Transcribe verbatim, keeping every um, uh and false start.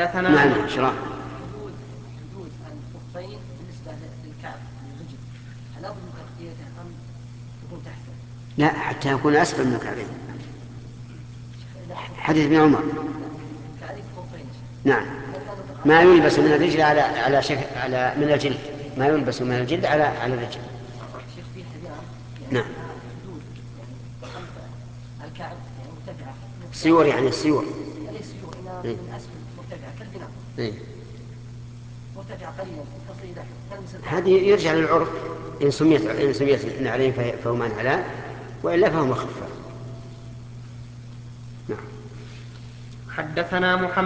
حدثنا نعم شرح. حدود حدود الخفين بالنسبة للكعب للرجل، هل لابد من تغطيته أم تكون تحته؟ لا حتى يكون أسفل من الكعبين. حديث ابن عمر. كعريف الخفين. نعم ما يلبس من الرجل على على شكل على من الجلد، ما يلبس من الجلد على على الرجل. شيخ في حذاء يعني نعم. حدود يعني خلف الكعب يعني مرتفعة. سيور يعني السيور. ليس سيور إنها إيه؟ من أسفل مرتفعة كالبناء. إيه؟ مرتفعة قليلا تصل إلى تلمس الأرض. هذه يرجع للعرف، إن سميت إن سميت نعلين فهما نعلان، وإلا فهما خفان. نعم. حدثنا محمد